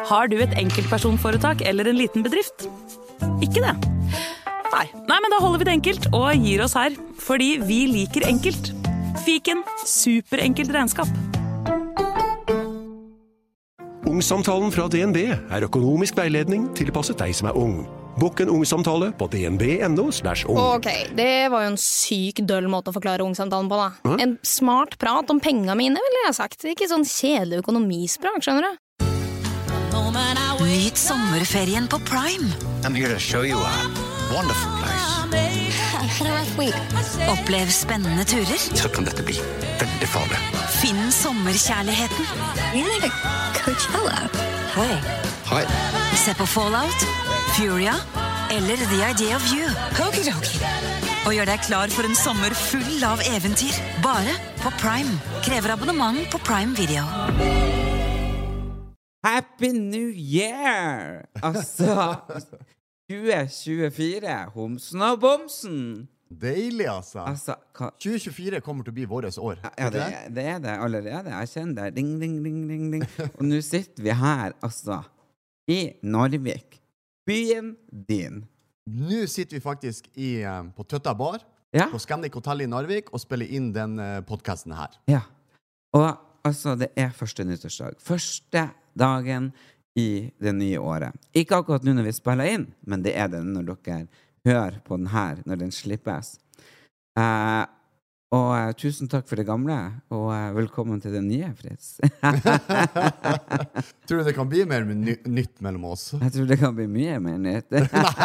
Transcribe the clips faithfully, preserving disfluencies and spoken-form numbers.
Har du et enkeltpersonforetak eller en liten bedrift? Ikke det? Nei. Nei, men da holder vi det enkelt og gir oss her. Fordi vi liker enkelt. Fiken, superenkelt regnskap. Ungsamtalen fra D N B er økonomisk veiledning tilpasset deg som er ung. Bokk en ungsamtale på dnb.no slash ung. Ok, det var jo en syk døll måte å forklare ungsamtalen på da. Hæ? En smart prat om penga mine, ville jeg sagt. Ikke sånn kjedelig økonomisprat, skjønner du? Nyt sommerferien på Prime. I'm here to show you a wonderful place. Opplev spennende turer. Så kan dette bli veldig farlig. Finn sommerkjærligheten. Coachella. Hei. Hei. Se på Fallout, Furia eller The Idea of You. Og gjør deg klar for en sommer full av eventyr. Bare på Prime. Krever abonnement på Prime Video. Happy New Year! Altså, tjue tjuefire, homsen og bomsen. Deilig, altså. Altså, hva... tjue tjuefire kommer til å bli våres år. Ja, det, det er det allerede. Jeg kjenner det. Ding, ding, ding, ding, ding. Og nå sitter vi her, altså, i Narvik. Byen din. Nå sitter vi faktisk i, uh, på Tøtta Bar, ja. På Scandic Hotel i Narvik, og spiller inn den uh, podcasten her. Ja. Og altså, det er første nyttårsdag. Første dagen i det nye året. Ikke akkurat nå når vi spiller inn, men det er det når dere hører på den her, når den slippes. Uh, og uh, tusen takk for det gamle, og uh, velkommen til det nye, Fritz. Tror du det kan bli mer ny nytt mellom oss? Jeg tror det kan bli mye mer nytt.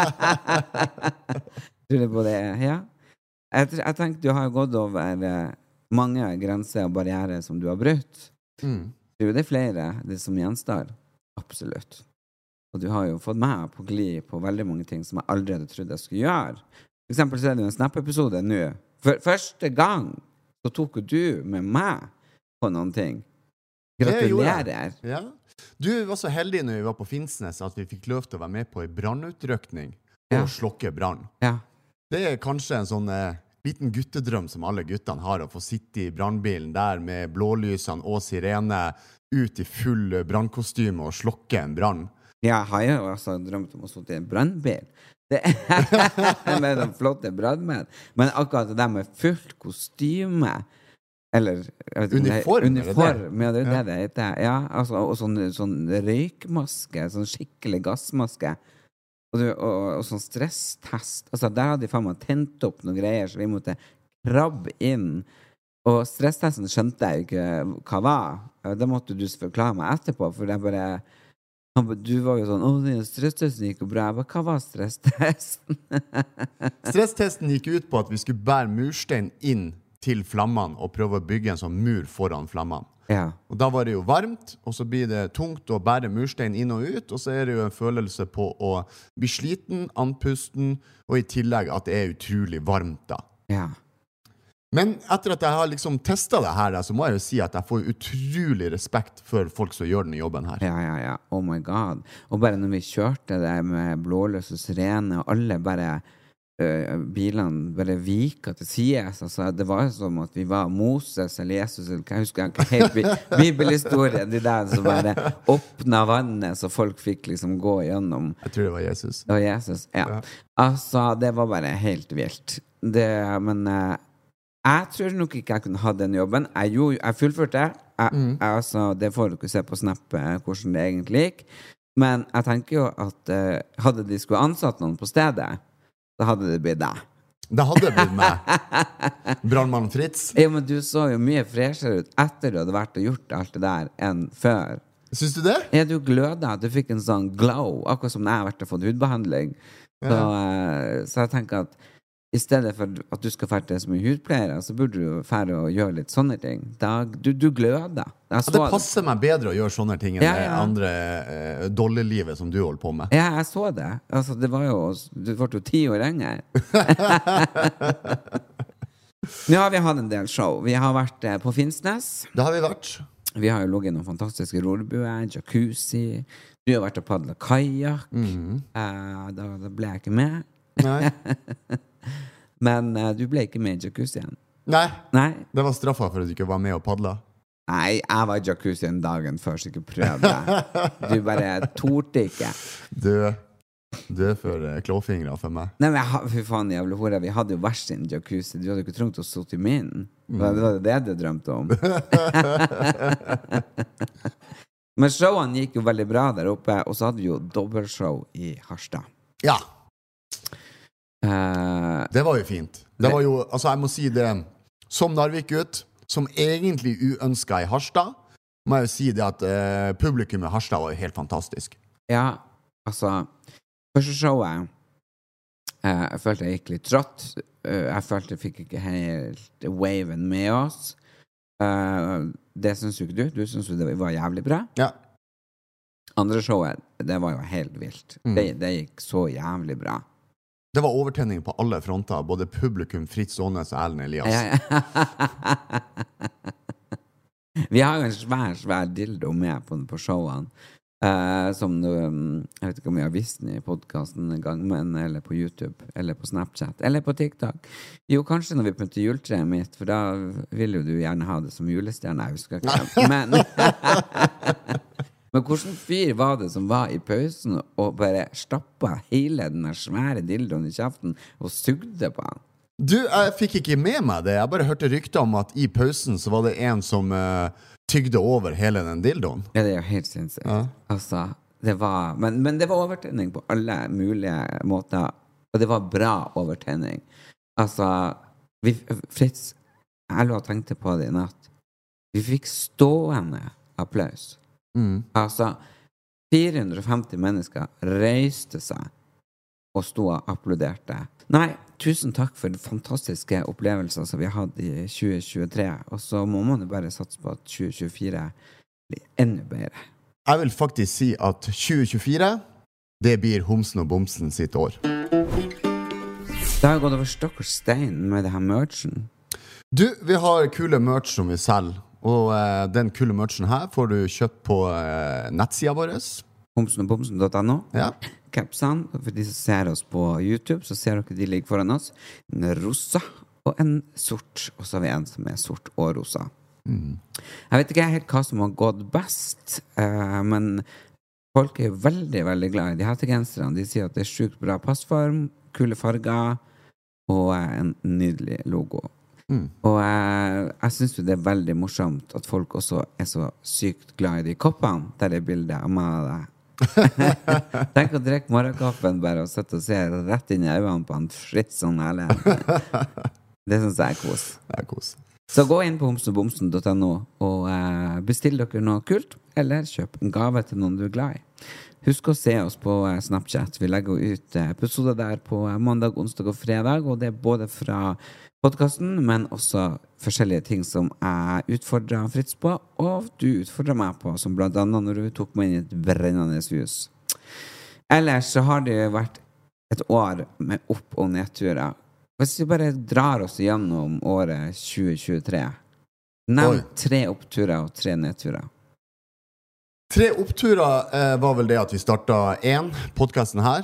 Tror du på det? Ja. Jeg, jeg tenker du har gått over uh, mange grenser og barrierer som du har brutt. Mm. Tror du det er flere det som gjenstår? Absolutt. Og du har jo fått meg på glid på veldig mange ting som jeg aldri hadde trodd jeg skulle gjøre. For eksempel så er det jo en Snap-episode nå. For første gang så tok du med meg på noen ting. Gratulerer. Ja. Du var så heldig når vi var på Finnsnes at vi fikk lov til å være med på en brannutrykning og ja. slokke brann. Ja. Det er kanskje en sånn eh, liten guttedrøm som alle guttene har, å få sitte i brannbilen der med blålysene og sirene ut i full brannkostyme og slokke en brann. Ja, jeg har jo altså drømt om å sitte i en brannbil. Det er med den flotte brannmenn. Men akkurat det der med fullt kostyme, eller jeg vet ikke, uniform, uniform, ja, det er det det heter. Ja, altså, og sånn, sånn røykmaske, sånn skikkelig gassmaske. Og, du, og, og sånn stresstest. Altså, der hadde de faen meg tent opp noen greier, så vi måtte krabbe inn. Og stresstesten skjønte jeg ikke hva var. Det måtte du forklare meg etterpå, for jeg bare... Du var jo sånn, åh, den stresstesten gikk jo bra. Bare, hva var stresstesten? Stresstesten gikk ut på at vi skulle bære murstein inn til flammene og prøve å bygge en sånn mur foran flammene. Ja. Og da var det jo varmt, og så blir det tungt å bære murstein inn og ut, og så er det jo en følelse på å bli sliten, andpusten, og i tillegg at det er utrolig varmt da. Ja. Men etter at jeg har liksom testet det her, så må jeg jo si at jeg får utrolig respekt for folk som gjør denne jobben her. Ja, ja, ja. Oh my god. Og bare når vi kjørte det med blåløs og sirene, og alle bare, øh, bilene bare vika til sides, altså, det var jo som at vi var Moses eller Jesus, eller jeg husker ikke helt bibelhistorien, de der som bare åpnet vannet, så folk fikk liksom gå gjennom. Jeg tror det var Jesus. Det var Jesus, ja. ja. Altså, det var bare helt vilt. Det, men... Øh, Jeg tror nok ikke jeg kunne ha den jobben. Jeg, jo, jeg fullførte det. Jeg, mm. jeg, altså, det får du ikke se på Snap hvordan det egentlig gikk. Men jeg tenker jo at uh, hadde de skulle ansatt noen på stedet, så hadde det blitt deg. Det hadde blitt meg. Brandmann Fritz. Ja, men du så jo mye freshere ut etter du hadde vært og gjort alt det der enn før. Syns du det? Ja, du gløda. Du fikk en sånn glow, akkurat som når jeg har vært og fått hudbehandling. Ja. Så, uh, så jeg tenker at i stedet for at du skal fære som en hudpleier, så burde du fære og gjøre litt sånne ting. Da, du, du gløder. Ja, det passer meg bedre å gjøre sånne ting enn ja, ja. det andre eh, dollelivet som du holder på med. Ja, jeg så det. Altså, det var jo, du ble jo ti år lenger. Nå har vi hatt en del show. Vi har vært eh, på Finnsnes. Det har vi vært. Vi har jo logget noen fantastiske rorbuer, jacuzzi. Du har vært og padlet kajak. Mm-hmm. eh, da, da ble jeg ikke med. Nei. Men uh, du ble ikke med i jacuzzien. Nei. Nei, det var straffa for at du ikke var med og padla. Nei, jeg var i jacuzzi en dagen før, så ikke prøv det. Du bare torde ikke. Du, du er for uh, klåfingre for meg. Nei, men jeg, fy faen, jævlig hore. Vi hadde jo hver sin jacuzzi. Du hadde ikke trengt å sitte i min. Mm. Det var det du drømte om. Men showene gikk jo veldig bra der oppe, og så hadde vi jo dobbeltshow i Harstad. Ja. Uh, det var jo fint. Det var jo, altså jeg må si det, som Narvik ut, som egentlig uønsket i Harstad, må jeg jo si det at uh, publikum i Harstad var jo helt fantastisk. Ja, altså, første showet, uh, jeg følte jeg gikk litt trått. Uh, jeg følte jeg fikk ikke helt waven med oss. Uh, det synes jo ikke du. Du synes jo det var jævlig bra. Ja. Andre showet, det var jo helt vilt. Mm. Det, det gikk så jævlig bra. Det var overtenning på alle fronter, både publikum, Fritz Aanes og Erlend Elias. Ja, ja. Vi har jo en svær, svær dildo med på, på showene. Uh, som du, um, jeg vet ikke om jeg har vist den i podcasten en gang, men, eller på YouTube, eller på Snapchat, eller på TikTok. Jo, kanskje når vi pynter juletreet mitt, for da vil jo du gjerne ha det som julestjerne, jeg husker ikke. Men... Men hvordan fyr var det som var i pausen og bare stappet hele den svære dildoen i kjeften og sugde på han? Du, jeg fikk ikke med meg det. Jeg bare hørte rykter om at i pausen så var det en som uh, tygde over hele den dildoen. Ja, det er jo helt sinnssykt. Ja. Altså, det var... Men, men det var overtenning på alle mulige måter. Og det var bra overtenning. Altså, vi, Fritz, jeg lå og tenkte på det i natt. Vi fikk stående applaus. Mm. Altså fire hundre og femti mennesker reiste seg og stod og applauderte. Nei, tusen takk for fantastiske opplevelser som vi har hatt i tjue tjuetre, og så må man jo bare satse på at tjue tjuefire blir enda bedre. Jeg vil faktisk si at tjue tjuefire det blir Homsen og Bomsen sitt år. Det har gått over stokk og stein med det her merchen. Du, vi har kule merch som vi selger. Og uh, den kule merchen her får du kjøpt på uh, nettsida vår. homsen og bomsen punktum no. Ja. Capsene, for de som ser oss på YouTube, så ser dere de ligger foran oss. En rosa og en sort. Og så har vi en som er sort og rosa. Mm. Jeg vet ikke helt hva som har gått best, uh, men folk er jo veldig, veldig glad i de hettegenserne. De sier at det er sykt bra passform, kule farger og uh, en nydelig logo. Mm. Og jeg, jeg synes jo det er veldig morsomt at folk også er så sykt glad i de koppene der det er bildet av meg og deg. Tenk å drikke morgenkaffen bare og sette og se rett inn i øynene på en Fritz og Erlend. Det synes jeg er kos. Det er kos. Så gå inn på homsen og bomsen punktum no og uh, bestill dere noe kult, eller kjøp en gave til noen du er glad i. Husk å se oss på uh, Snapchat. Vi legger ut uh, episoder der på uh, mandag, onsdag og fredag, og det er både fra podcasten, men også forskjellige ting som jeg utfordret Fritz på, og du utfordret meg på, som blant annet når du tok meg inn i et brennende hus. Ellers så har det vært et år med opp- og nedturer. Hvis vi bare drar oss gjennom året tjue tjuetre, nevn tre oppturer og tre nedturer. Tre oppturer eh, var vel det at vi startet en, podcasten her.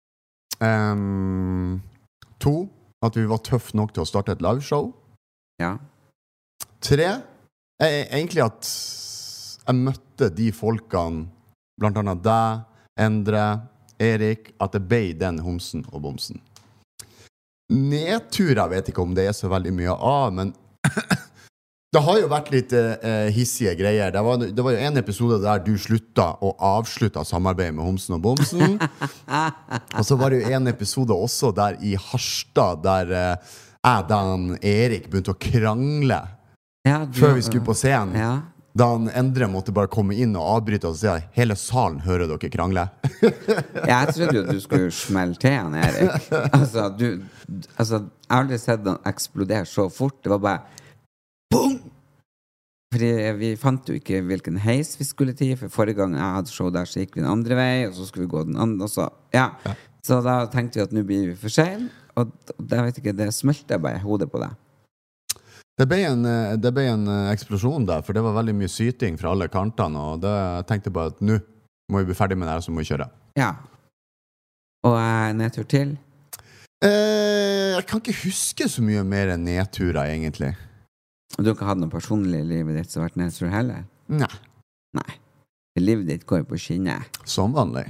Um, to, at vi var tøff nok til å starte et liveshow. Ja. Tre, er egentlig at jeg møtte de folkene, blant annet deg, Endre, Erik, at det ble den homsen og bomsen. Nedtur, jeg vet ikke om det er så veldig mye av, men det har jo vært litt eh, hissige greier. Det var, det var jo en episode der du sluttet og avsluttet samarbeidet med homsen og bomsen. Og så var det jo en episode også der i Harstad, der eh, jeg, Dan Erik, begynte å krangle ja, du, før vi skulle på scenen. Ja. Da han Endre måtte bare komme inn og avbryte og si hele salen hører dere krangle. Jeg trodde jo at du skulle smelle til han, Erik. Altså, du, altså, jeg har aldri sett han eksplodere så fort. Det var bare boom! Fordi vi fant jo ikke hvilken heis vi skulle til, for forrige gang jeg hadde show der, så gikk vi den andre vei, og så skulle vi gå den andre, og så, ja. ja. Så da tenkte vi at nå blir vi for sen, og jeg vet ikke, det smelte bare hodet på det. Det ble, en, det ble en eksplosjon der, for det var veldig mye syting fra alle kantene, og det, jeg tenkte bare at nå må vi bli ferdig med det her, så må vi kjøre. Ja. Og uh, nedtur til? Eh, jeg kan ikke huske så mye mer enn nedturer, egentlig. Og du har ikke hatt noe personlig i livet ditt som har vært nedtur heller? Nei. Nei. Livet ditt går på skinner. Som vanlig.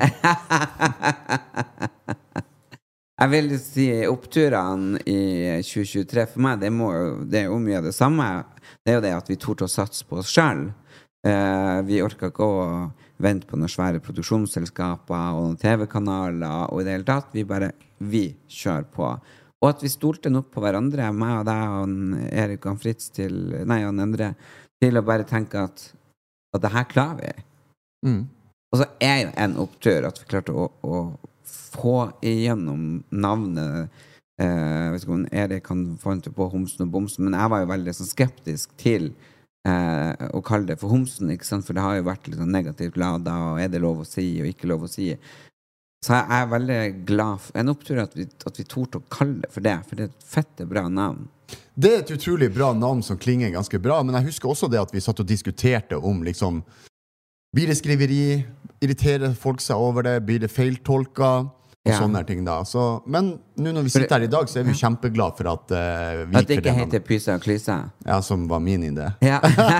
Jeg vil si oppturene i tjue tjuetre for meg, det, må, det er jo mye av det samme. Det er jo det at vi torde å satse på oss selv. Uh, vi orker ikke å vente på noen svære produksjonsselskaper og noen T V-kanaler og i det hele tatt. Vi bare, vi kjører på. Og at vi stolte nok på hverandre, meg og deg og Erik og Fritz til, nei, og Endre, til å bare tenke at, at det her klarer vi. Mm. Og så er jo en opptur at vi klarte å, å få igjennom navnet. Eh, jeg vet ikke om Erik kan få det på Homsen og Bomsen, men jeg var jo veldig sånn skeptisk til eh, å kalle det for Homsen, ikke sant? For det har jo vært litt sånn negativt ladet, og er det lov å si og ikke lov å si. Så jeg er veldig glad for en opptur at vi, at vi torde å kalle det for det, for det er et fette bra navn. Det er et utrolig bra navn som klinger ganske bra, men jeg husker også det at vi satt og diskuterte om liksom, blir det skriveri, irriterer folk seg over det, blir det feiltolka, og ja. Sånne ting da. Så, men nå når vi sitter her i dag, så er vi kjempeglade for at uh, vi at det ikke heter Pysa og Klysa. Ja, som var min idé. Ja.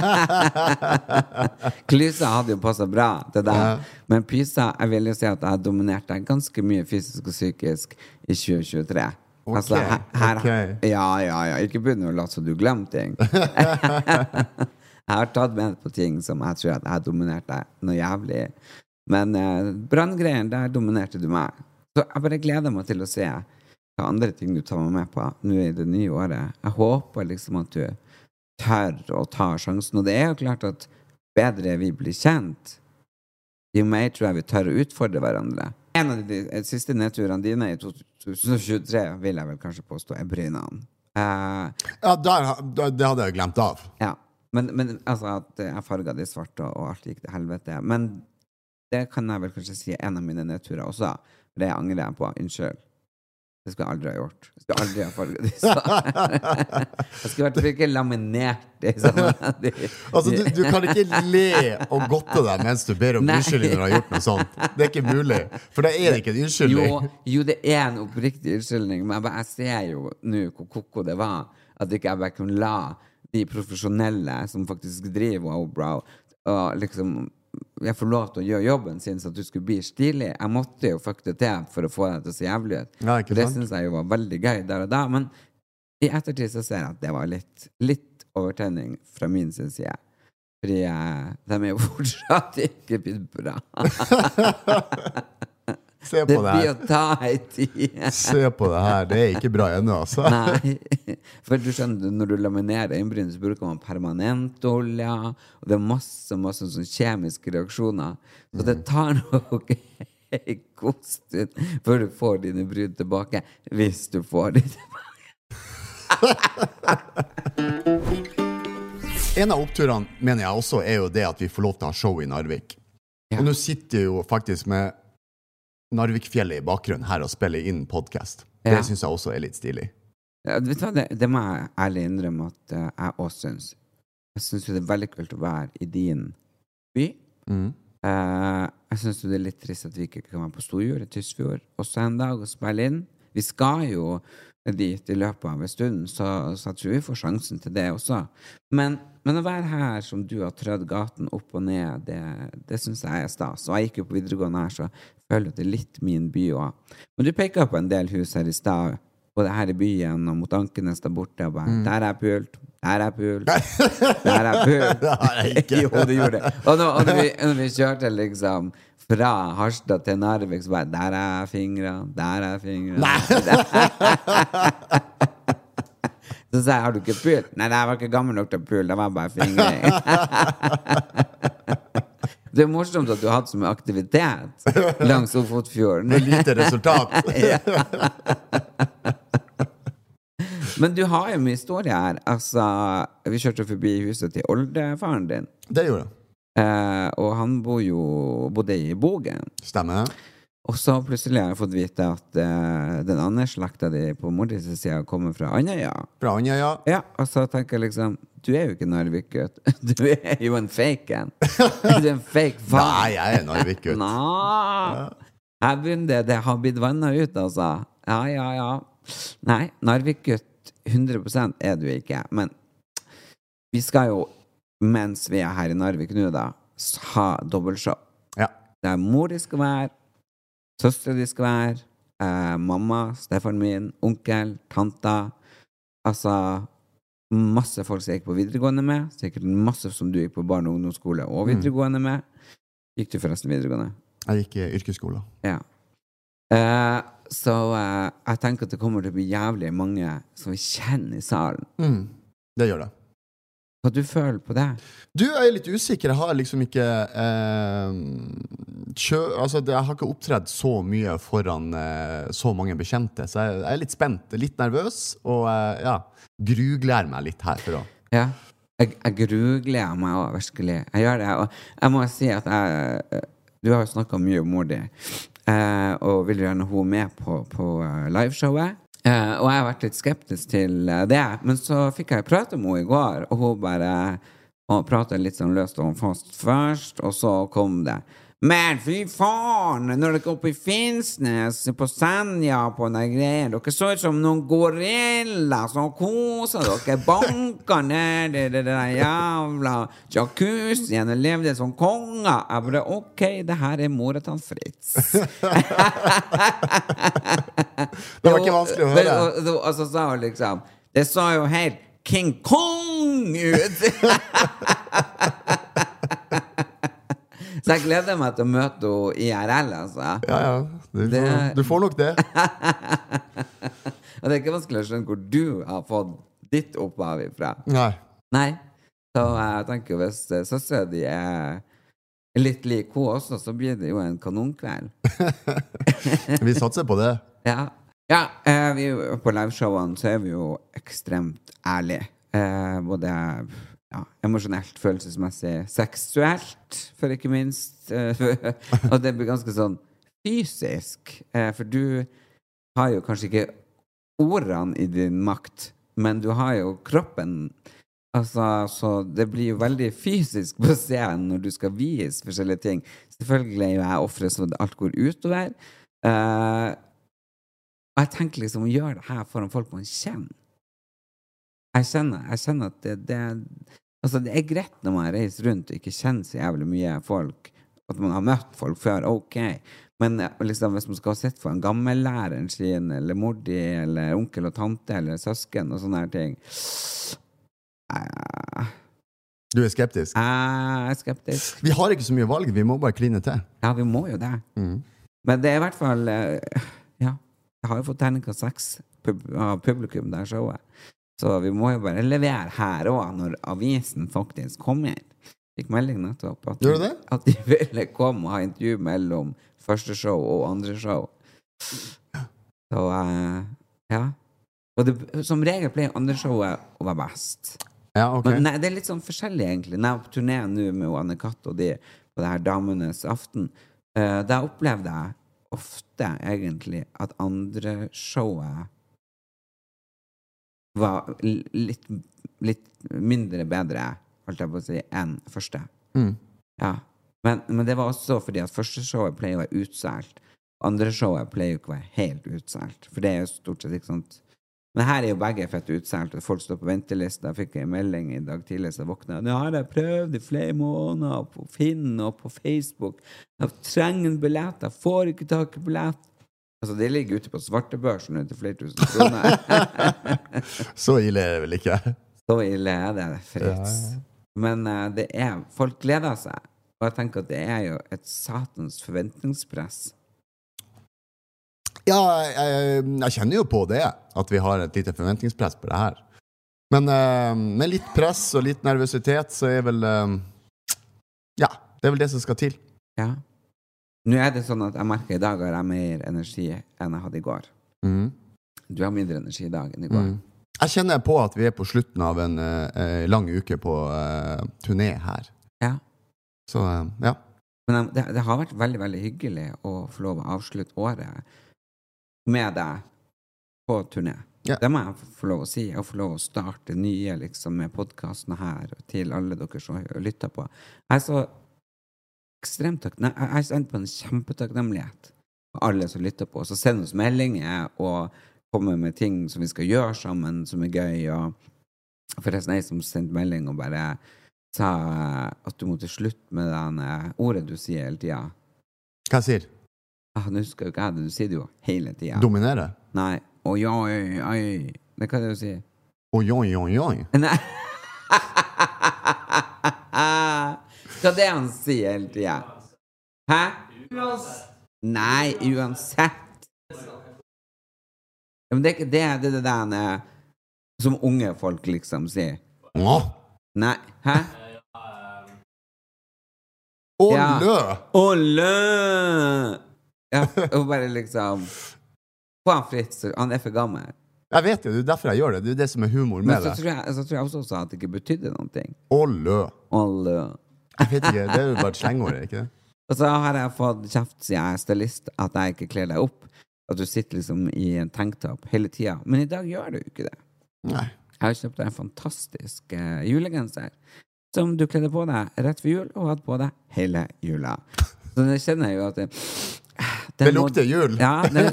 Klysa hadde jo passet bra til deg. Ja. Men Pysa, jeg vil jo si at jeg har dominert deg ganske mye fysisk og psykisk i tjue tjuetre. Ok, altså, her, her, ok. Ja, ja, ja. Ikke begynne å late så du glemmer ting. Jeg har tatt med på ting som jeg tror at jeg har dominert deg noe jævlig. Men uh, branngreien, der dominerte du meg. Så jeg bare gleder meg til å se hva andre ting du tar meg med på nå i det nye året. Jeg håper liksom at du tør å ta sjansen. Og det er jo klart at bedre vi blir kjent, jo mer tror jeg vi tør å utfordre hverandre. En av de, de siste nedturene dine i tjue tjuetre vil jeg vel kanskje påstå er Brynene. Uh, ja, der, der, det hadde jeg glemt av. Ja, men, men altså at jeg farget det svart og, og alt gikk til helvete. Men det kan jeg vel kanskje si en av mine nedturer også. Det angrer jeg på. Unnskyld. Det skulle jeg aldri ha gjort. Jeg skulle aldri ha farget de så. Jeg skulle vært ikke laminert de sånn. De, altså, du, du kan ikke le og godte deg mens du ber om unnskyldning når du har gjort noe sånt. Det er ikke mulig. For det er ikke en unnskyldning. Jo, jo, det er en oppriktig unnskyldning, men jeg ser jo nå hvor koko det var, at ikke jeg bare kunne la de profesjonelle som faktisk driver Obrow, og liksom jeg får lov til å gjøre jobben sin så at du skulle bli stilig. Jeg måtte jo fuck det til for å få deg til å se jævlig ut. Ja, det synes jeg jo var veldig gøy der og da, men i ettertid så ser jeg at det var litt, litt overtenning fra min side. Fordi jeg, de er jo fortsatt ikke blitt bra. Se på det, det blir å ta i tid. Se på det her, det er ikke bra ennå, altså. Nei, for du skjønner, når du laminerer øyenbryn, så bruker man permanentolje, og det er masse, masse sånne kjemiske reaksjoner. Så det tar nok en god stund før du får dine bryn tilbake, hvis du får de tilbake. En av oppturene, mener jeg også, er jo det at vi får lov til å ha show i Narvik. Ja. Og nå sitter jeg jo faktisk med Narvikfjellet i bakgrunnen her og spiller inn podcast. Det ja. Synes jeg også er litt stilig. Ja, vet du hva, det, det må jeg ærlig innrømme at uh, jeg også synes. Jeg synes det er veldig kult å være i din by. Mm. Uh, jeg synes det er litt trist at vi ikke kan være på Storjord i Tysfjord også en dag og spille inn. Vi skal jo dit i løpet av en stund, så, så jeg tror vi får sjansen til det også. Men, men å være her som du har trødd gaten opp og ned, det, det synes jeg er stas. Og jeg gikk jo på videregående her, så føler jeg at det er litt min by også. Men du peker på en del hus her i stad, både her i byen og mot Ankenes der borte, og bare, mm. der er pult, der er pult, der er pult. Det har jeg ikke. Jo, det gjorde det. Og, nå, og når, vi, når vi kjørte liksom fra Harstad til Narvik, så bare, der er fingre, der er fingre. Så sa jeg, har du ikke pult? Nei, det var ikke gammel nok til pult, det var bare fingre. Det er morsomt at du har hatt så mye aktivitet langs Ofotfjorden. Med lite resultat. Men du har jo mye historie her. Altså, vi kjørte forbi huset til oldefaren din. Det gjorde jeg. Uh, og han bo jo, bodde i Bogen. Stemmer. Og så plutselig har jeg fått vite at uh, den andre slakta di på mordets siden kommer fra Andøya. Fra Andøya? Ja, og så tenker jeg liksom, du er jo ikke Narvik-gutt. Du er jo en fake en. Du er en fake fan. Nei, jeg er Narvik-gutt. Nå, her begynner det, det har blitt vannet ut, altså. Ja, ja, ja. Nei, Narvik-gutt hundre prosent er du ikke, men vi skal jo, mens vi er her i Narvik nå da, ha dobbeltshow. Ja. Der mor de skal være, søstre de skal være, eh, mamma, Stefan min, onkel, tanta, altså masse folk som jeg gikk på videregående med, sikkert masse som du gikk på barne- og ungdomsskole og videregående med. Gikk du forresten videregående? Jeg gikk i yrkesskolen. Ja. Eh, så eh, jeg tenker at det kommer til å bli jævlig mange som vi kjenner i salen. Mm. Det gjør det. Hva du føler på det? Du, jeg er litt usikker. Jeg har liksom ikke eh, kjø, altså, jeg har ikke opptredd så mye foran eh, så mange bekjente, så jeg, jeg er litt spent, litt nervøs, og eh, ja, gruglær meg litt her for å... Ja, jeg, jeg grugleder meg også, virkelig. Jeg gjør det, og jeg må si at jeg, du har jo snakket mye om mor di, eh, og vil gjerne hun med på, på uh, liveshowet. Uh, og jeg har vært litt skeptisk til uh, det, men så fikk jeg prate med henne i går, og hun bare og pratet litt sånn løst og fast først, og så kom det men fy faen, når dere oppe i Finnsnes på Senja på den greien, dere så ut som noen gorilla som koser dere, banker ned i det der jævla jacuzzien og levde som konger. Jeg bare, ok, det her er Moretan Fritz. Det var ikke vanskelig å høre. Og, og, og så sa hun liksom, det så jo helt King Kong ut. Så jeg gleder meg til å møte henne I R L, altså. Ja, ja, du, det... får, du får nok det. Og det er ikke vanskelig å skjønne hvor du har fått ditt opphav ifra. Nei. Nei. Så jeg tenker jo hvis søstre de er litt lik hun også, så blir det jo en kanonkveld. Vi satser på det. Ja, ja eh, vi, på liveshowene så er vi jo ekstremt ærlige. Eh, både ja, emosjonelt, følelsesmessig, seksuelt, for ikke minst. Og det blir ganske sånn fysisk. Eh, for du har jo kanskje ikke ordene I din makt, men du har jo kroppen. Altså, så det blir jo veldig fysisk på scenen når du skal vise forskjellige ting. Selvfølgelig er jo jeg offret så alt går utover. Eh, og jeg tenker liksom å gjøre det her foran folk man kjenner. Jeg kjenner, jeg kjenner at det, det, altså det er greit når man reiser rundt og ikke kjenner så jævlig mye folk, at man har møtt folk før, ok. Men liksom, hvis man skal ha sett for en gammellæreren sin, eller mor di, eller onkel og tante, eller søsken og sånne her ting. Uh, du er skeptisk? Jeg er skeptisk. Vi har ikke så mye valg, vi må bare kline til. Ja, vi må jo det. Mm. Men det er I hvert fall, uh, ja, jeg har jo fått terningkast seks av publikum der showet. Så vi må jo bare levere her også, når avisen faktisk kommer. Fikk melding nettopp at, Gjør du det? At de ville komme og ha intervju mellom første show og andre show. Så, uh, ja. Og det, som regel pleier andre showet å være best. Ja, ok. Men nei, det er litt sånn forskjellig egentlig. Når jeg er på turné nå med Anne-Katt og de på det her Damenes aften, uh, da opplevde jeg ofte egentlig at andre showet var litt, litt mindre bedre, holdt jeg på å si, enn første. Mm. Ja. Men, men det var også fordi at første showet pleier å være utselt. Andre showet pleier ikke å være helt utselt. For det er jo stort sett ikke sånt. Men her er jo begge fett utselt, og folk står på venteliste. Jeg fikk en melding I dag tidlig, så jeg våknet. Nå har jeg prøvd I flere måneder på Finn og på Facebook. Jeg trenger en billett, jeg får ikke tak I billett. Altså, det ligger ute på svartebørsen til flere tusen kroner. Så ille er det vel ikke? Så ille er det, Fritz. Ja, ja. Men uh, det er, folk gleder seg. Og jeg tenker at det er jo et satans forventningspress. Ja, jeg, jeg kjenner jo på det, at vi har et lite forventningspress på det her. Men uh, med litt press og litt nervøsitet, så er vel, uh, ja, det er vel det som skal til. Ja. Nå er det sånn at jeg merker I dag har jeg mer energi enn jeg hadde I går. Mm. Du har mindre energi I dag enn I går. Mm. Jeg kjenner på at vi er på slutten av en uh, lang uke på uh, turné her. Ja. Så, uh, ja. Men det, det har vært veldig, veldig hyggelig å få lov å avslutte året med deg på turné. Ja. Det må jeg få lov å si. Jeg får lov å starte nye liksom, med podcastene her til alle dere som lytter på. Jeg er så ekstremt takknemlig. Jeg har sendt på en kjempetakknemlighet for alle som lytter på. Så send oss meldinger og kommer med ting som vi skal gjøre sammen, som er gøy. Og Forresten jeg som sendte melding og bare sa at du måtte slutte med det ordet du sier hele tiden. Hva jeg sier? Ah, nå husker jo ikke jeg det, du sier det jo hele tiden. Dominere? Nei, oi, oi, oi. Det kan du si. Oi, oi, oi, oi. Nei. Hva det han sier hele tiden? Hæ? Nei, uansett. Men det er ikke det, det er det der som unge folk liksom sier. Åh? Nei, hæ? Å, Ja. lø! Å, lø! Ja, og bare liksom få han fritt, så han er for gammel. Jeg vet jo, det er derfor jeg gjør det. Det er det som er humor Men med så det. tror jeg, så tror jeg også sa at det ikke betydde noen ting. Å, lø. Å, lø. Jeg vet ikke, det er jo bare et slengord, ikke det? Og så har jeg fått kjeft, siden jeg er stylist, at jeg ikke kler deg opp. At du sitter liksom i en tanktopp hele tiden. Men i dag gjør du ikke det. Nei. Jeg har kjøpt deg en fantastisk uh, julegenser som du kledde på deg rett før jul og hadde på deg hele jula. Så det kjenner jeg jo at det, Det lukter jul. Ja, den,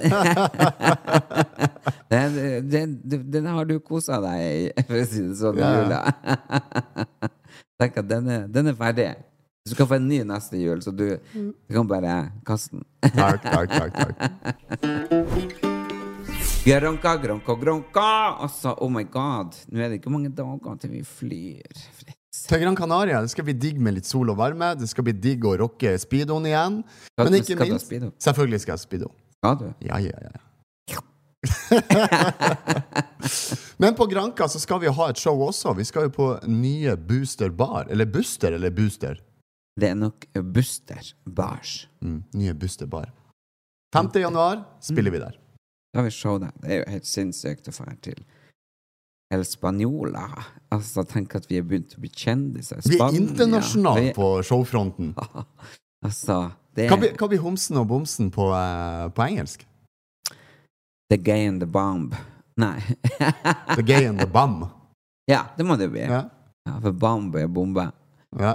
den, den, den, den har du koset deg i, for å si det sånn, i Ja. jula. Tenk at den er, den er ferdig. Du skal få en ny neste jul, så du, du kan bare kaste den. Takk, takk, takk, takk. Gronka, gronka, gronka. Altså, oh my god. Nå er det ikke mange dager til vi flyr. Fritz. Til Gran Canaria, det skal bli digg med litt sol og varme. Det skal bli digg å rocke speedoen igjen. Skal Men du- ikke skal du ha minst, speedo? selvfølgelig skal jeg ha speedo. Skal du? Ja, ja, ja. Men på Granka så skal vi ha et show også. Vi skal jo på nye Booster Bar. Eller Buster, eller Booster. Det er nok Buster Bars. Mm, nye Buster Bar. femte januar spiller vi der. Da har vi show der. Det er jo helt sinnssykt å få her til El Spaniola. Altså, tenk at vi er begynt å bli kjendiser. Vi er Spania. internasjonale Vi- på showfronten. Altså, det Hva er blir, hva blir homsen og bomsen på, eh, på engelsk? The Gay and the Bomb. Nei. The gay and the bum. Ja, det må det bli. Ja. Ja, for bomb er bombe. Ja.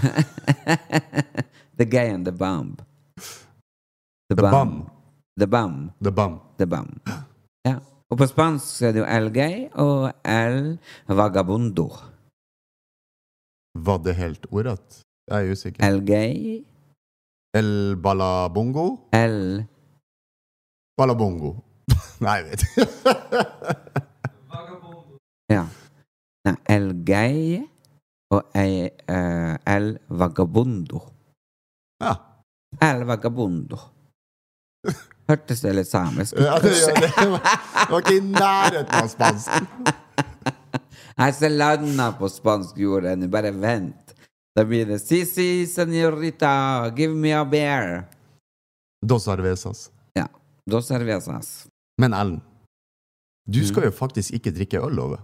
The Gay and the Bomb. The bum. The Bum. The bum. The Bum. Ja. Og på spansk er det jo El Gay og El Vagabundo. Var det helt ordrett? Jeg er usikker. El Gay, El balabongo? El Balabongo. Nei, jeg vet ikke. Ja. Nei, El Gay og ei, eh, El Vagabundo. Ja. El Vagabundo. Hørtes det litt samisk ut? Ja, det, ja, det, var, det var ikke i nærheten av spansk. Jeg ser landa på spansk jord enn bare vent. Da blir det si, si, senorita, give me a beer. Dos cervezas. Ja, dos cervezas. Men Ellen, du skal jo faktisk ikke drikke øl over.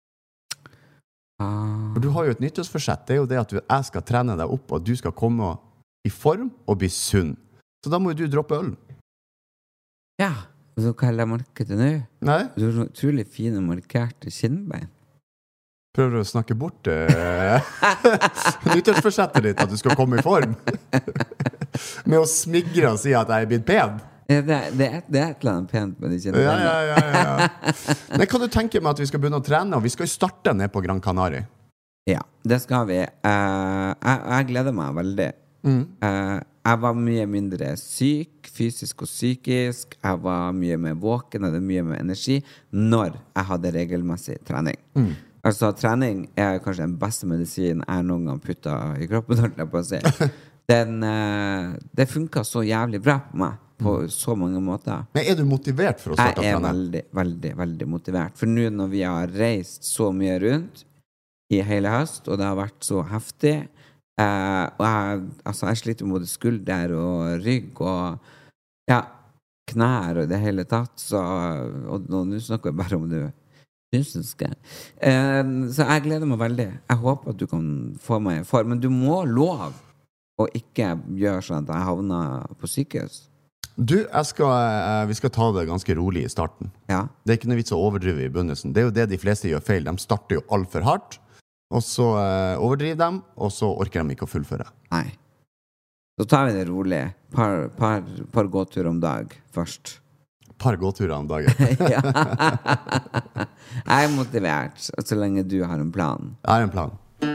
Ah. For du har jo et nyttårsforsett. Det er jo det at du, jeg skal trene deg opp, og du skal komme i form og bli sunn. Så da må jo du droppe øl. Ja, og så kan jeg merke det nå. Nei? Du har så utrolig fine markerte kinnbein. Prøver du å snakke bort eh, nyttårsforsettet ditt, at du skal komme i form? Med å smigre og si at jeg er blitt pen? Ja, det, det, er, det er et eller annet pent med de Ja, kinnbeina. ja, ja, ja. Men kan du tenke meg at vi skal begynne å trene, og vi skal jo starte ned på Gran Canaria? Ja, det skal vi. Eh, jeg, jeg gleder meg veldig. Mm. Eh, jeg var mye mindre syk, fysisk og psykisk. Jeg var mye mer våken, hadde mye mer energi når jeg hadde regelmessig trening. Mm. Altså, trening er kanskje den beste medisinen jeg noen gang puttet i kroppen, holdt jeg på å si. Den, eh, det funket så jævlig bra på meg, på så mange måter. Men er du motivert for å starte å Jeg er trene? veldig, veldig, veldig motivert. For nå når vi har reist så mye rundt i hele høst, og det har vært så heftig, eh, og jeg, altså, jeg sliter med både skulder og rygg og ja, knær og det hele tatt, så, og nå nå snakker jeg bare om det fysiske. Eh, så jeg gleder meg veldig. Jeg håper at du kan få meg i form, men du må love å ikke gjøre sånn at jeg havner på sykehus. Du, jeg skal, eh, vi skal ta det ganske rolig i starten. Ja. Det er ikke noe vits å overdrive i begynnelsen. Det er jo det de fleste gjør feil. De starter jo alt for hardt, og så eh, overdriver de, og så orker de ikke å fullføre. Nei. Så tar vi det rolig. Par, par, par gåtur om dag først. par gåturer om dagen. Ja. Jeg er motivert, så lenge du har en plan. Jeg har en plan.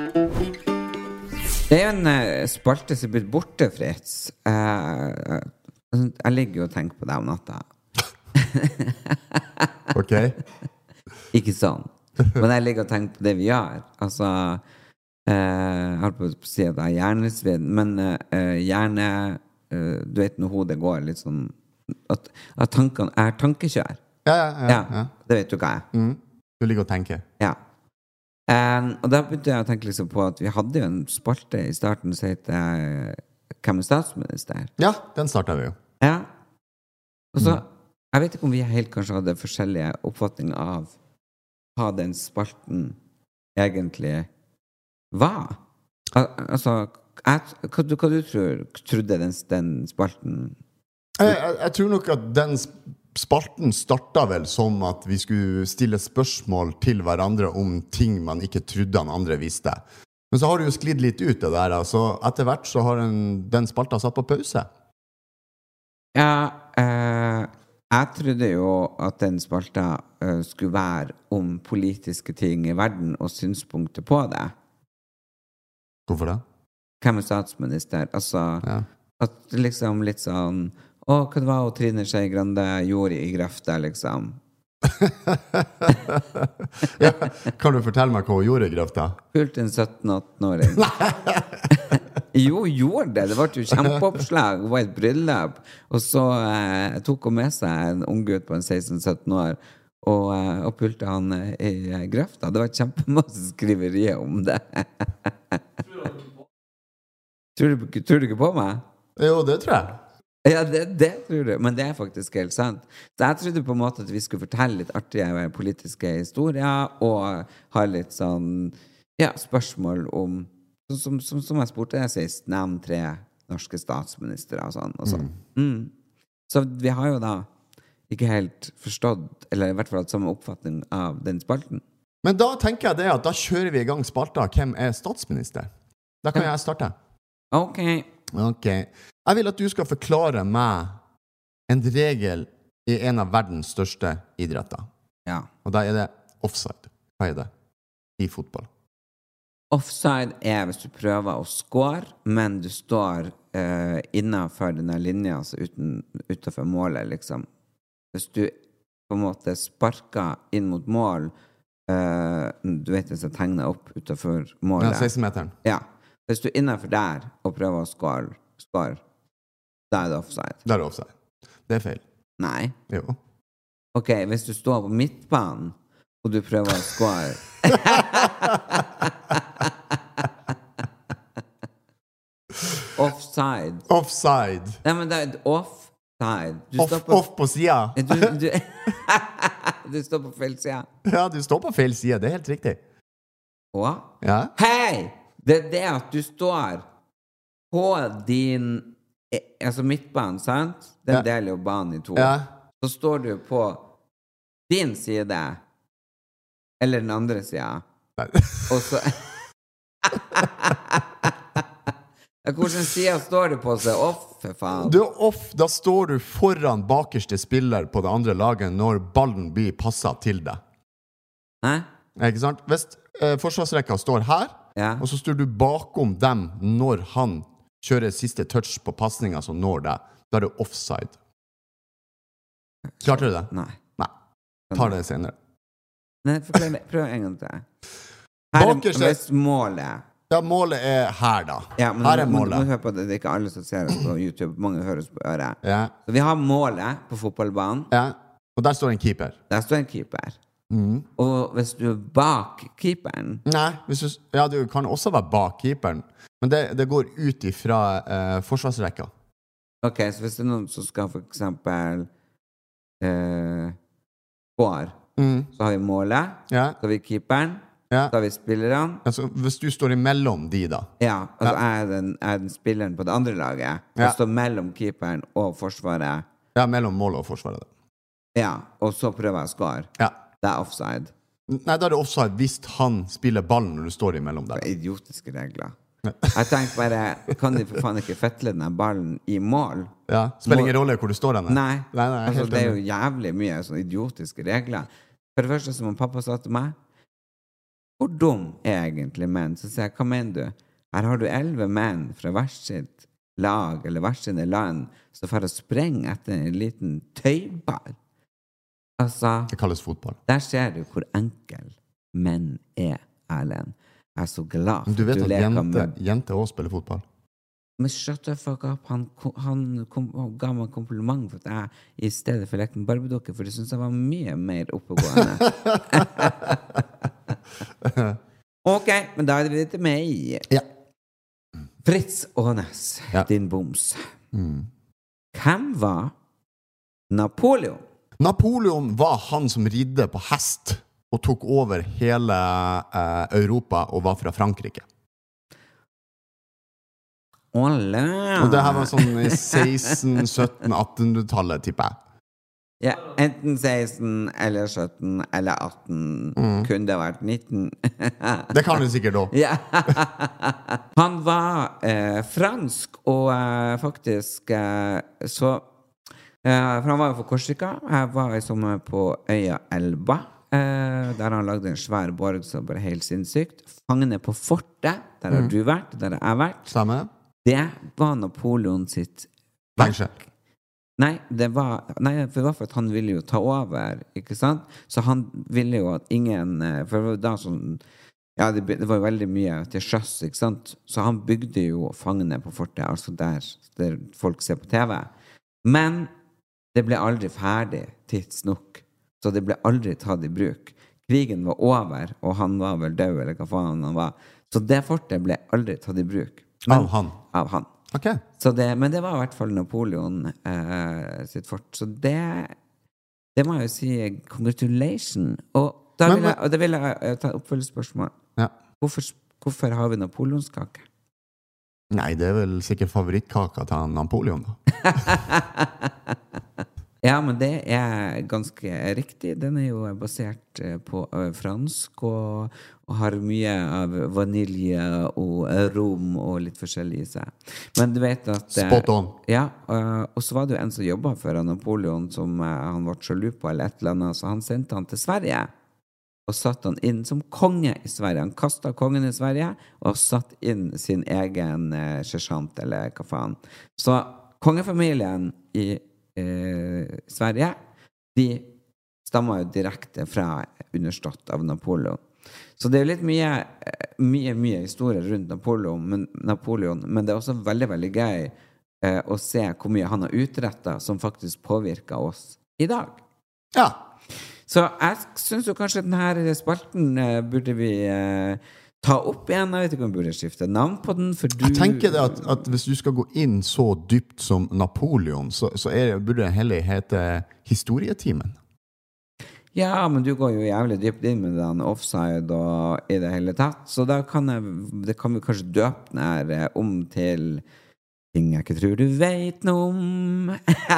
Det er jo en uh, spalte som er blitt borte, Fritz. Uh, jeg ligger jo og tenker på deg om natta. Ok. Ikke sånn. Men jeg ligger og tenker på det vi gjør. Altså, uh, jeg holdt på å si at jeg er hjernesvidd, men uh, hjerne, uh, du vet når hodet går litt sånn, at, at tankene er tankekjør. Ja, ja, ja, Ja, ja. det vet du hva jeg er. Mm. Du ligger og tenker. Ja. Um, og da begynte jeg å tenke liksom på at vi hadde jo en spalte i starten som heter uh, Hvem er statsminister? Ja, den startet vi jo. Ja. Og så, jeg vet ikke om vi helt kanskje hadde forskjellige oppfatninger av hva den spalten egentlig var. Al altså, jeg, hva, du, hva du tror, trodde den, den spalten? Jeg, jeg, jeg tror nok at den spalten startet vel som at vi skulle stille spørsmål til hverandre om ting man ikke trodde han andre visste. Men så har det jo sklidd litt ut det der, så etter hvert så har den, den spalten satt på pause. Ja, eh, jeg trodde jo at den spalta eh, skulle være om politiske ting i verden og synspunkter på det. Hvorfor det? Hvem er statsminister? Altså, Ja. at liksom litt sånn, å, hva det var og Trine Skei Grande gjorde i grøfta, liksom. Ja, kan du fortelle meg hva hun gjorde i grøfta? Fullt en sytten-atten-åring. Jo, gjorde det. Det var jo kjempeoppslag. Det var et bryllup. Og så eh, tok hun med seg en ung gutt på en seksten-sytten år og, eh, og pulte han eh, i grøfta. Det var kjempemasse skriverier om det. tror, du, tror du ikke på meg? Jo, det tror jeg. Ja, det, det tror du. Men det er faktisk helt sant. Så jeg trodde på en måte at vi skulle fortelle litt artige politiske historier og ha litt sånn, ja, spørsmål om, som, som, som jeg spurte deg sist, nevn tre norske statsministere og sånn. Og sånn. Mm. Mm. Så vi har jo da ikke helt forstått, eller i hvert fall hatt samme oppfatning av den spalten. Men da tenker jeg det at da kjører vi i gang spalta Hvem er statsminister? Da kan jeg starte. Ok. Ok. Jeg vil at du skal forklare meg en regel i en av verdens største idretter. Ja. Og da er det offside. Hva er det i fotball? Offside er hvis du prøver å score, men du står eh, innenfor denne linja, altså uten, utenfor målet, liksom. Hvis du på en måte sparker inn mot mål, eh, du vet hvis jeg tegner opp utenfor målet. Ja, seksten-meteren. Ja. Hvis du er innenfor der og prøver å score, score, da er det offside. Da er det offside. Det er feil. Nei. Jo. Ok, hvis du står på midtbanen og du prøver å score offside. Offside. Nei, men det er offside. Du Off, står på, off på siden. du, du, du står på feil side. Ja, du står på feil side. Det er helt riktig. Hva? Ja. Hei! Det er det at du står på din, altså midtbanen, sant? Den Ja. deler jo banen i to. Ja. Så står du på din side, eller den andre siden. Nei. Og så... Hvordan siden står du på seg off, for faen? Du er off, da står du foran bakerste spiller på det andre laget når ballen blir passet til deg. Hæ? Ikke sant? Hvis eh, forsvarsrekka står her, Ja. og så står du bakom dem når han kjører siste touch på passningen som når deg, da er det offside. Klarte du det? Nei. Nei. Ta det senere. Nei, forklar det. Prøv en gang til. Her er Bakerste- hvis målet. Ja, målet er her da. Ja, men her er du må målet. høre på det. Det er ikke alle som ser oss på YouTube. Mange hører oss på øret. Ja, Så vi har målet på fotballbanen. ja. Og der står en keeper. Der står en keeper. Mm. Og hvis du er bak keeperen, Nei, hvis du, ja, du kan også være bak keeperen, men det, det går ut ifra eh, forsvarsrekka. ok, så hvis det er noen som skal for eksempel eh, score, Mm. så har vi målet, Ja, så har vi keeperen, ja. så har vi spillerne. Altså, hvis du står imellom de da. Ja, altså jeg er den, jeg er den spilleren på det andre laget, og Ja. står mellom keeperen og forsvaret. Ja, mellom målet og forsvaret. Da. Ja, og så prøver jeg å score. Ja. Det er offside. Nei, da er det offside hvis han spiller ballen når du står imellom der. Det er idiotiske regler. Jeg tenkte bare, kan de for faen ikke fettle den ballen I mål? Ja, spiller Må- ingen rolle hvor du står denne. Nei, nei, nei altså, helt det er jo enig. jævlig mye sånne idiotiske regler. For det første som pappa sa til meg, hvor dum er egentlig menn? Så sier jeg, hva mener du? Her har du elleve menn fra hver sitt lag, eller hver sine land, som får å sprenge etter en liten tøyball. Altså, Det kalles fotball. der ser du hvor enkel menn er, Erlend. Jeg er så glad Men du for vet at at du leker jenter med... jente også spiller fotball. Men shut the fuck up. Han, han kom, ga meg kompliment for at jeg i stedet for lekte med barbedukke, for det synes jeg var mye mer oppegående. Ok, men da er det til meg. Ja. Fritz Aanes, Ja. din boms. Mm. Hvem var Napoleon? Napoleon var han som ridde på hest og tok over hele eh, Europa og var fra Frankrike. Ole. Og det her var sånn i seksten-, sytten-, attenhundretallet, tipper jeg. Ja, enten seksten eller sytten eller atten. Mm. Kunne det vært nitten? Det kan du sikkert også. Ja. Han var eh, fransk og eh, faktisk eh, så eh, for han var jo fra Korsika. Jeg var i sommer på øya Elba, eh, der han lagde en svær borg som bare helt sinnssykt. Fangene på fortet, der har Mm. du vært, der har jeg vært. Stemmer? Det var Napoleon sitt Fengsel. Nei, det var, nei, for det var for at han ville jo ta over, ikke sant? Så han ville jo at ingen, eh, for det var da sånn, ja, det, det var jo veldig mye til sjøs, ikke sant? Så han bygde jo fangene på fortet, altså der, der folk ser på T V. Men det ble aldri ferdig tidsnok, så det ble aldri tatt i bruk. Krigen var over, og han var vel død, eller hva faen han var. Så det fortet ble aldri tatt i bruk. Men, Av han? Av han. Ok. Så det, men det var i hvert fall Napoleon eh, sitt fort. Så det det må jeg jo si congratulations. Og da Men- vil jeg, og det vil jeg eh, ta oppfølgelsesspørsmål. Ja. Hvorfor, hvorfor har vi napoleonskake? Nei, det er vel sikkert favorittkaka til han Napoleon, da. Ja, men det er ganske riktig. Den er jo basert eh, på eh, fransk og, og har mye av vanilje og eh, rom og litt forskjellig i seg. Men du vet at eh, Spot on. Ja, eh, og så var det jo en som jobbet for han Napoleon som eh, han ble sjalu på eller et eller annet, så han sendte han til Sverige og satt han inn som konge i Sverige. Han kastet kongen i Sverige og satt inn sin egen eh, sersjant, eller hva faen. Så kongefamilien i eh, Sverige, de stammer jo direkte fra understått av Napoleon. Så det er jo litt mye, eh, mye, mye historie rundt Napoleon men, Napoleon, men det er også veldig, veldig gøy eh, å se hvor mye han har utrettet som faktisk påvirker oss i dag. Ja. Så jeg synes jo kanskje denne spalten eh, burde vi eh, ta opp igjen. Jeg vet ikke om vi burde skifte navn på den, for du... Jeg tenker det at, at hvis du skal gå inn så dypt som Napoleon, så, så er, burde det heller hete Historietimen. Ja, men du går jo jævlig dypt inn med den offside og i det hele tatt, så da kan, jeg, det kan vi kanskje døpe den her eh, om til ting jeg ikke tror du vet noe om.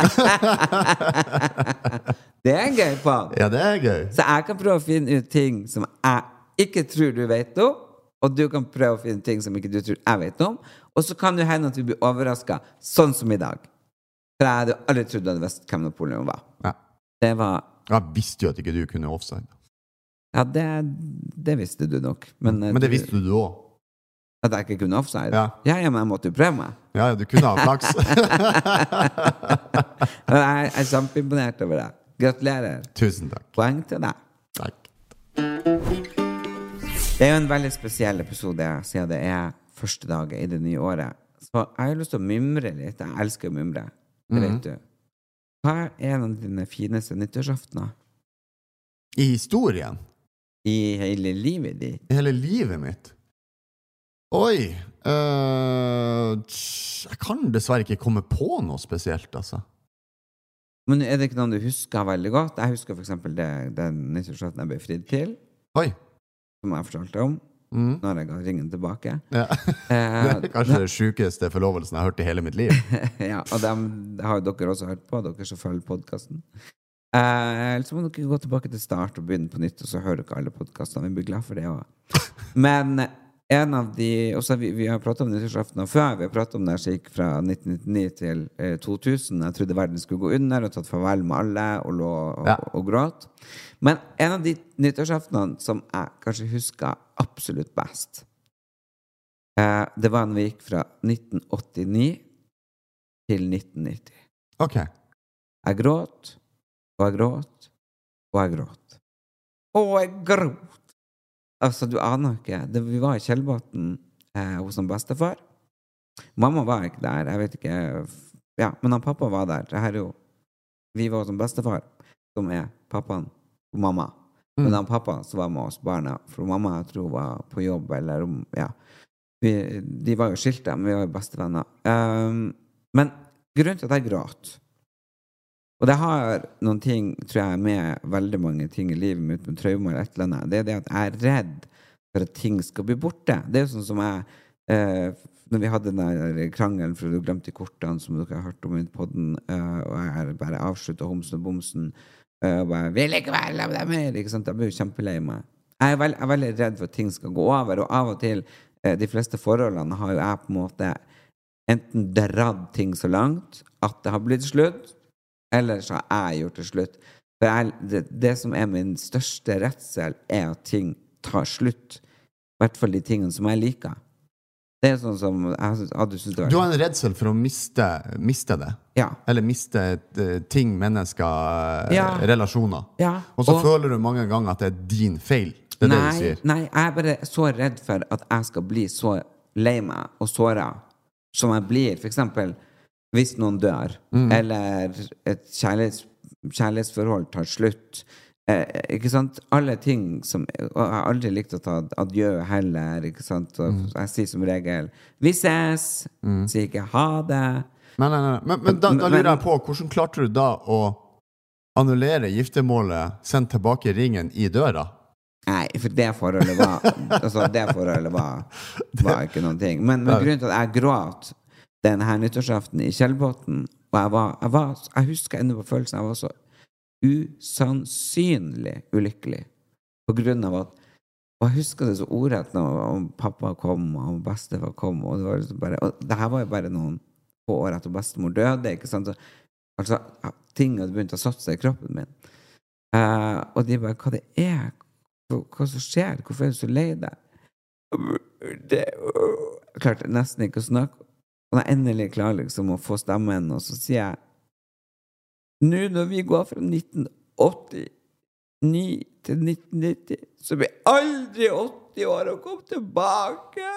Det er gøy, Paul. Ja, det er gøy. Så jeg kan prøve å finne ut ting som jeg ikke tror du vet noe, og du kan prøve å finne ting som ikke du tror jeg vet noe om, og så kan det hende at vi blir overrasket, sånn som i dag. For jeg hadde aldri trodd du hadde visst hvem Napoleon var. Ja. Det var... Jeg visste jo at ikke du kunne offside. Ja, det, det visste du nok. Men, Men det visste du også. At jeg ikke kunne offside? Ja. Ja, ja, men jeg måtte jo prøve meg. Ja, du kunne ha flaks. Og jeg er kjempeimponert over deg. Gratulerer. Tusen takk. Poeng til deg. Takk. Det er jo en veldig spesiell episode, siden det er første dag i det nye året. Så jeg har lyst til å mimre litt. Jeg elsker å mimre. Det vet du. Hva er en av dine fineste nyttårsaftener? I historien? I hele livet ditt? I hele livet mitt? Oi. Uh, jeg kan dessverre ikke komme på noe spesielt, altså. Men er det ikke noe du husker veldig godt? Jeg husker for eksempel det, den nyttårsaften jeg ble fridd til. Oi. Som jeg fortalte om. Mm. Når jeg ga ringen tilbake. Ja. Det er kanskje den sykeste forlovelsen jeg har hørt i hele mitt liv. Ja, og dem har jo dere også hørt på, dere som følger podcasten. Eh, så må dere gå tilbake til start og begynne på nytt, og så hører dere alle podcastene. Vi blir glad for det også. Men en av de, også vi, vi har pratet om nyttårsaften før, vi har pratet om det som gikk fra nitten nittini til eh, to tusen. Jeg trodde verden skulle gå under og tatt farvel med alle og lå og, Ja. og gråt. Men en av de nyttårsaftene som jeg kanskje husker absolutt best, eh, det var når vi gikk fra nitten åttini til nitten nitti. Ok. Jeg gråt, og jeg gråt, og jeg gråt. Og jeg gråt. Altså, du aner ikke. Det, vi var i Kjellbotn eh, hos en bestefar. Mamma var ikke der, jeg vet ikke. Ja, men han pappa var der. Det her er jo, vi var hos en bestefar, som er pappaen og mamma. Mm. Men han pappa som var med oss barna, for mamma jeg tror var på jobb, eller om, ja. Vi, de var jo skilt, men vi var jo bestevenner. Um, men grunnen til at jeg gråt, og det har noen ting, tror jeg, med veldig mange ting i livet mitt, med traumer eller et eller annet. Det er det at jeg er redd for at ting skal bli borte. Det er jo sånn som jeg, eh, når vi hadde den der krangelen, for du glemte kortene, som dere har hørt om i podden, eh, og jeg bare avsluttet homsen og bomsen, eh, og bare, vil ikke være la deg mer, ikke sant? Jeg blir jo kjempelei meg. Jeg er, veld, jeg er veldig redd for at ting skal gå over, og av og til, eh, de fleste forholdene har jo jeg på en måte enten dratt ting så langt at det har blitt slutt, eller så har jeg gjort det slutt. For jeg, det, det som er min største redsel er at ting tar slutt. I hvert fall de tingene som jeg liker. Det er sånn som jeg hadde syntes det var. Du har en redsel for å miste, miste det. Ja. Eller miste et, uh, ting, mennesker, Ja. relasjoner. Ja. Og så Og- føler du mange ganger at det er din feil. Det er nei, det du sier. nei, jeg er bare så redd for at jeg skal bli så lei meg og såret som jeg blir. For eksempel, hvis noen dør, mm. eller et kjærlighets, kjærlighetsforhold tar slutt, eh, ikke sant? Alle ting som, og jeg har aldri likt å ta adjø heller, ikke sant? Og mm. jeg sier som regel, vi ses, mm. sier ikke ha det. Nei, nei, nei. Men, men da, da lurer jeg på, hvordan klarte du da å annullere giftemålet, sende tilbake ringen i døra? Nei, for det forholdet var, altså det forholdet var, var ikke noen ting. Men, men grunnen til at jeg gråt den her nyttårsaften i Kjellbotn, og jeg var, jeg var, jeg husker enda på følelsen, jeg var så usannsynlig ulykkelig, på grunn av at, og jeg husker det så ordrett når pappa kom, og bestefar kom, og det var liksom bare, og det her var jo bare noen få år etter bestemor døde, ikke sant? Så, altså, ting hadde begynt å satt seg i kroppen min. Uh, og de bare, hva det er? Hva, hva som skjer? Hvorfor er du så lei deg? Det, jeg klarte nesten ikke å snakke. Og jeg endelig klarer liksom å få stemmen, og så sier jeg, nå når vi går fra nitten åttini til nitten nitti, så blir aldri åtti år å komme tilbake.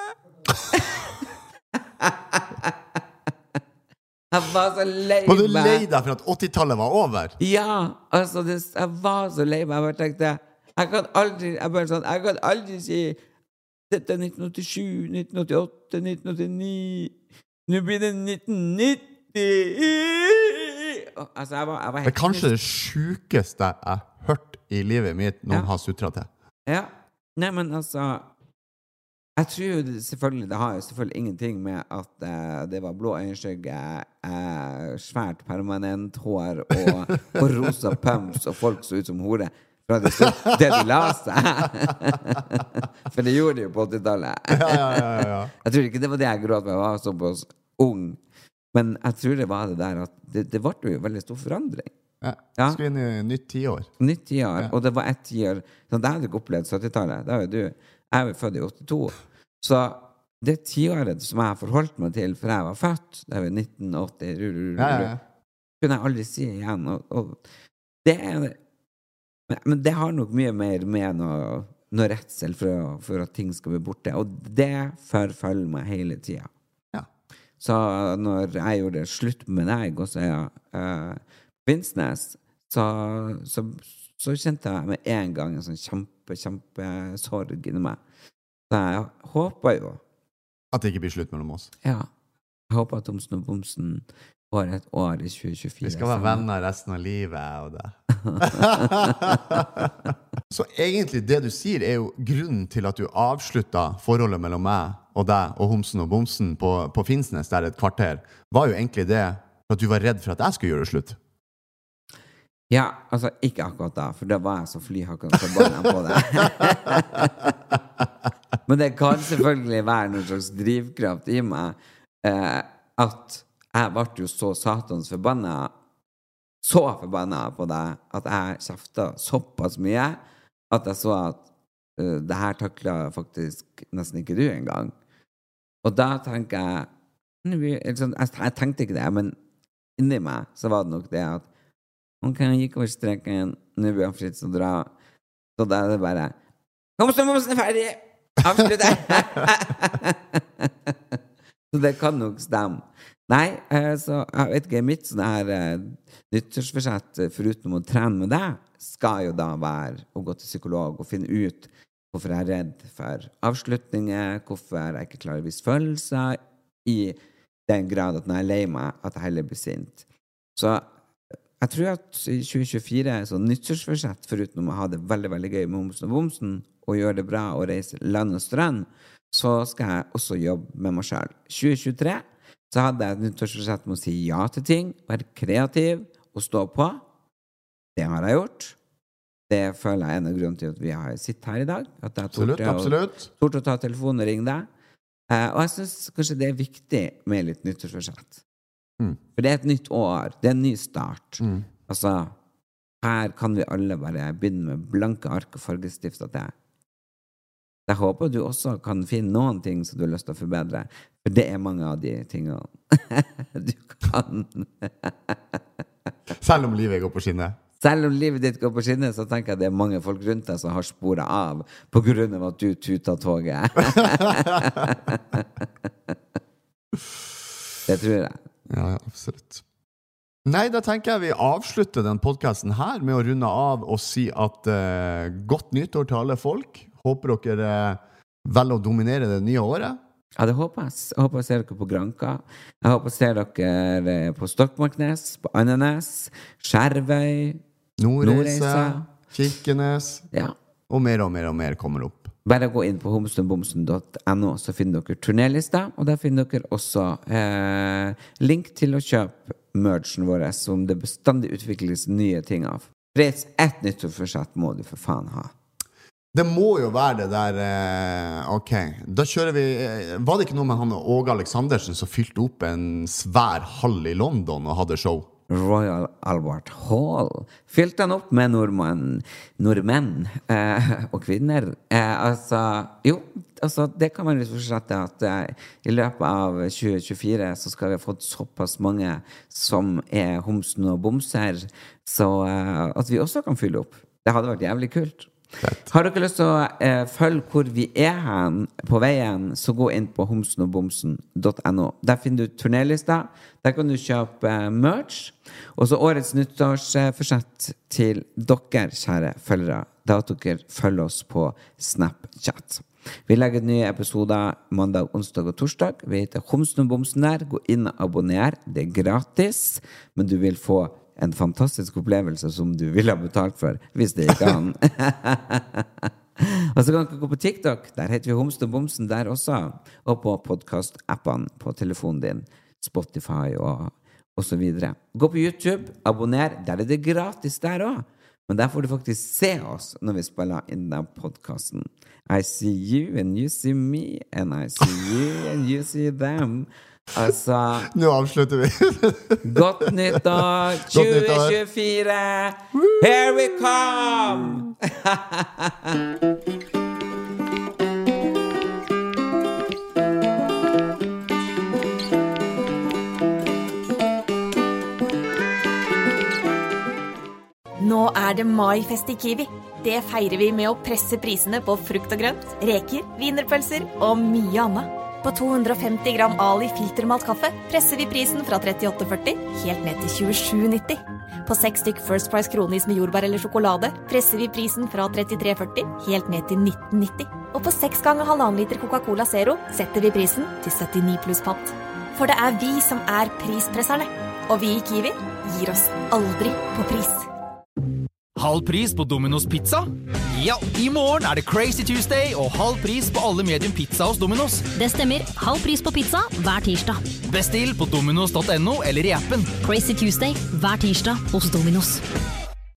Jeg var så lei meg. Var du lei deg for at åttitallet var over? Ja, altså, det, jeg var så lei meg. Jeg bare tenkte, jeg kan aldri, jeg bare sånn, jeg kan aldri si, dette er nitten åttisju, nitten åttiåtte, nitten åttini, nå blir det nitten nitti. Altså, jeg var, jeg var helt... Det er kanskje det sykeste jeg har hørt i livet mitt noen Ja. har sutret til. Ja, nei, men altså, jeg tror jo det, selvfølgelig, det har jo selvfølgelig ingenting med at eh, det var blå øyenskygge, eh, svært permanent hår og, og rosa pumps, og folk så ut som hore. Fra det, stod, det de la seg. For det gjorde de jo på åttitallet. Ja, ja, ja, ja. Jeg tror ikke det var det jeg gråt med, jeg var såpass ung. Men jeg tror det var det der at det, det ble jo veldig stor forandring. Ja. Ja. Skal inn i nytt tiår. Nytt tiår, Ja. og det var ett tiår. Sånn, det hadde jeg ikke opplevd syttitallet. Det var jo du. Jeg var født i åttito. Så det tiåret som jeg har forholdt meg til for jeg var født, det var nitten åtti, ru, ru, ru, Ja, ja, ja. kunne jeg aldri si igjen. Og, og det er... Men det har nok mye mer med noe, noe redsel for, for at ting skal bli borte. Og det forfølger meg hele tiden. Ja. Så når jeg gjorde slutt med deg, og så jeg uh, Finnsnes, så, så, så kjente jeg med en gang en sånn kjempe, kjempe sorg inni meg. Så jeg håper jo At det ikke blir slutt mellom oss. Ja. Jeg håper at Homsen og Bomsen får et år i tjue tjuefire. Vi skal være venner resten av livet og det. Så egentlig det du sier er jo grunnen til at du avsluttet forholdet mellom meg og deg og Homsen og Bomsen på, på Finnsnes der et kvarter, var jo egentlig det for at du var redd for at jeg skulle gjøre det slutt. Ja, altså ikke akkurat da, for da var jeg så flyhakkende forbannet på det. Men det kan selvfølgelig være noen slags drivkraft i meg eh, at jeg ble jo så satans forbannet så forbannet på deg at jeg kjeftet såpass mye at jeg så at uh, det her taklet faktisk nesten ikke du engang. Og da tenker jeg jeg, jeg tenkte ikke det, men inni meg så var det nok det at ok, jeg gikk over streken, nå blir jeg fritt så dra. Så da er det bare kom så, momsen er ferdig! Avslutt det! Så det kan nok stemme. Nei, så jeg vet ikke, mitt sånne her uh, nyttårsforsett foruten å trene med deg, skal jo da være å gå til psykolog og finne ut hvorfor jeg er redd for avslutninger, hvorfor jeg ikke klarer å vise følelser i den grad at når jeg er lei meg, at jeg heller blir sint. Så jeg tror at i tjue tjuefire er så nyttårsforsett foruten å ha det veldig, veldig gøy med Homsen og Bomsen og gjøre det bra og reise land og strand, så skal jeg også jobbe med meg selv. tjue tjuetre så hadde jeg et nyttårsforsett med å si ja til ting, være kreativ og stå på. Det har jeg gjort. Det føler jeg er en av grunnen til at vi har sitt her i dag. At jeg absolutt, absolutt. Tort å ta telefonen og ringe deg. Uh, og jeg synes kanskje det er viktig med litt nyttårsforsett. Mm. For det er et nytt år. Det er en ny start. Mm. Altså, her kan vi alle bare begynne med blanke ark og fargestift til. Jeg håper du også kan finne noen ting som du har lyst til å forbedre. For det er mange av de tingene du kan. Selv om livet går på skinner. Selv om livet ditt går på skinner, så tenker jeg det er mange folk rundt deg som har sporet av på grunn av at du tuter toget. Det tror jeg. Ja, absolutt. Nei, da tenker jeg vi avslutter den podcasten her med å runde av og si at uh, godt nyttår til alle folk. Håper dere velger å dominere det nye året. Ja, det håper jeg. Jeg håper jeg ser dere på Granka. Jeg håper jeg ser dere på Stokmarknes, på Andenes, Skjervøy, Nordreisa, Kirkenes. Ja. Og mer og mer og mer kommer opp. Bare gå inn på homsen bomsen punktum no, så finner dere turnélista, og der finner dere også eh, link til å kjøpe merchen vår, som det bestandig utvikles nye ting av. Pris ett nyttårsforsett må du for faen ha. Det må jo være det der, eh, ok, da kjører vi, eh, var det ikke noe med han Åge Aleksandersen som fylte opp en svær hall i London og hadde show? Royal Albert Hall. Fylte han opp med nordmenn, nordmenn eh, og kvinner. Eh, altså, jo, altså, det kan man jo fortsette at eh, i løpet av tjue tjuefire så skal vi ha fått såpass mange som er homsen og bomser, så eh, at vi også kan fylle opp. Det hadde vært jævlig kult. Har dere lyst til å eh, følge hvor vi er hen på veien, så gå inn på homsen og bomsen punktum no. Der finner du turnélista. Der kan du kjøpe eh, merch. Og så årets nyttårsforsett til dere, kjære følgere, da at dere følger oss på Snapchat. Vi legger nye episoder mandag, onsdag og torsdag. Vi heter Homsen og Bomsen der. Gå inn og abonner. Det er gratis, men du vil få en fantastisk opplevelse som du ville ha betalt for, hvis det ikke kan. Og så kan du gå på TikTok, der heter vi Homsen og Bomsen der også, og på podcast-appene på telefonen din, Spotify og, og så videre. Gå på YouTube, abonner, der er det gratis der også. Men der får du faktisk se oss når vi spiller inn den podcasten. I see you and you see me, and I see you and you see them. Altså, nå avslutter vi. Godt nyttår tjue tjuefire. Here we come. Nå er det maifest i Kiwi. Det feirer vi med å presse prisene på frukt og grønt, reker, wienerpølser og mye annet. På to hundre og femti gram Ali filtermalt kaffe presser vi prisen fra trettiåtte førti helt ned til tjuesju nitti. På seks stykk First Price kronis med jordbær eller sjokolade presser vi prisen fra trettitre førti helt ned til nitten nitti. Og på seks ganger halvannen liter Coca-Cola Zero setter vi prisen til syttini pluss pant. For det er vi som er prispresserne. Og vi i Kiwi gir oss aldri på pris. Halv pris på Domino's Pizza? Ja, i morgen er det Crazy Tuesday og halv pris på alle medium pizza hos Domino's. Det stemmer. Halv pris på pizza hver tirsdag. Bestill på dominos punktum no eller i appen. Crazy Tuesday hver tirsdag hos Domino's.